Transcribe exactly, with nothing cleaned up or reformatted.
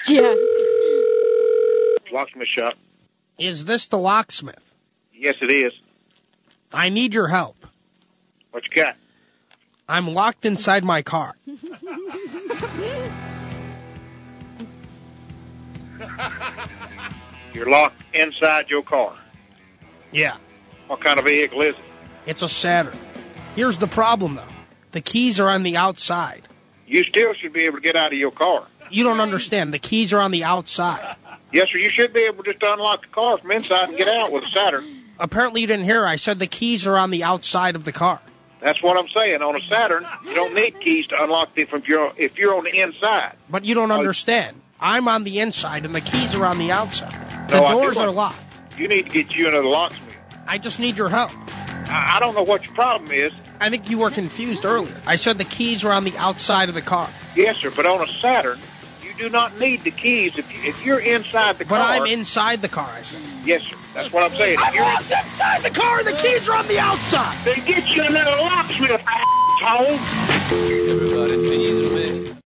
Yeah. Locksmith shop. Is this the locksmith? Yes, it is. I need your help. What you got? I'm locked inside my car. You're locked inside your car. Yeah. What kind of vehicle is it? It's a Saturn. Here's the problem, though. The keys are on the outside. You still should be able to get out of your car. You don't understand. The keys are on the outside. Yes, sir. You should be able just to unlock the car from inside and get out with a Saturn. Apparently you didn't hear. I said the keys are on the outside of the car. That's what I'm saying. On a Saturn, you don't need keys to unlock it from your, if you're on the inside. But you don't understand. I'm on the inside, and the keys are on the outside. The No, I doors do. are locked. You need to get you another locksmith. I just need your help. I, I don't know what your problem is. I think you were confused earlier. I said the keys are on the outside of the car. Yes, sir, but on a Saturn, you do not need the keys if, you, if you're inside the But car. I'm inside the car, I said. Yes, sir. That's what I'm saying. If I'm you're locked inside the car, and the keys are on the outside. Then get you another locksmith, asshole. Everybody.